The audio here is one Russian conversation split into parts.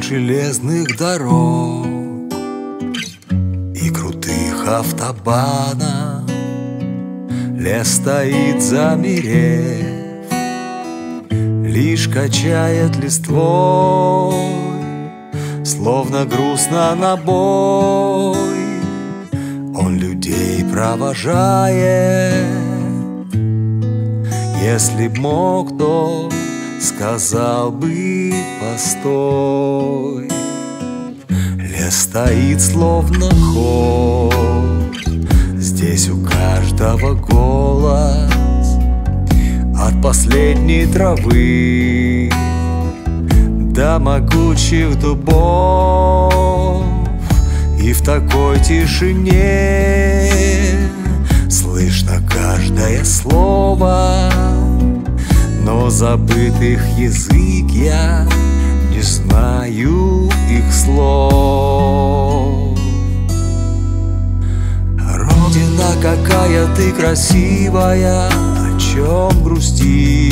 железных дорог и крутых автобанов. Лес стоит замерев, лишь качает листвой, словно грустно на бой. Он людей провожает. Если б мог, то сказал бы: постой. Лес стоит словно хор, здесь у каждого голос, от последней травы до могучих дубов. И в такой тишине слышно каждое слово, но забыт их язык, я не знаю их слов. Родина, какая ты красивая, о чем грустишь?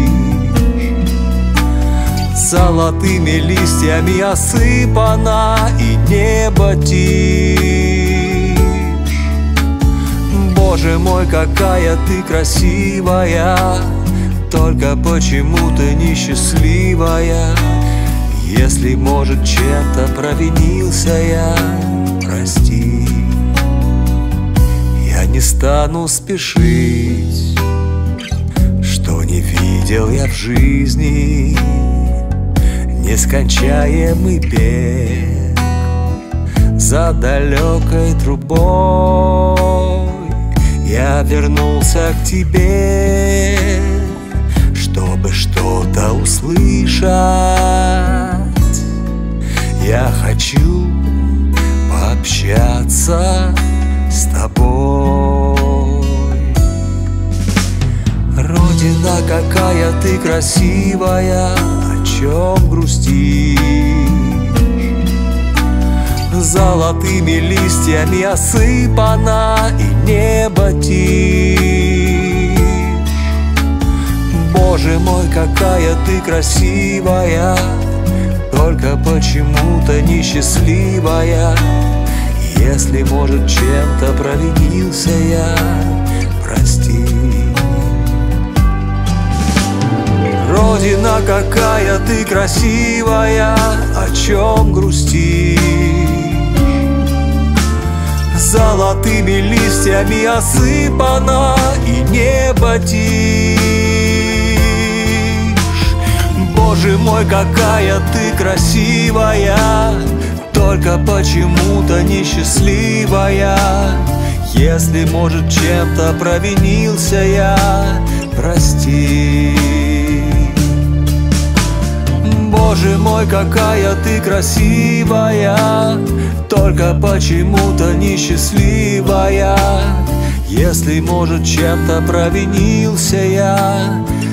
Золотыми листьями осыпана и небо тишь. Боже мой, какая ты красивая, только почему ты несчастливая? Если, может, чем-то провинился я, прости. Я не стану спешить, что не видел я в жизни. Нескончаемый бег за далекой трубой. Я вернулся к тебе, чтобы что-то услышать. Я хочу пообщаться с тобой. Родина, какая ты красивая, о чем грустишь? Золотыми листьями осыпана и небо тишь. Боже мой, какая ты красивая, только почему-то несчастливая. Если, может, чем-то провинился я, прости. Родина, какая ты красивая, о чем грустишь? Золотыми листьями осыпана и небо тишь. Боже мой, какая ты красивая, только почему-то несчастливая. Если, может, чем-то провинился я, прости. Боже мой, какая ты красивая, только почему-то несчастливая. Если, может, чем-то провинился я,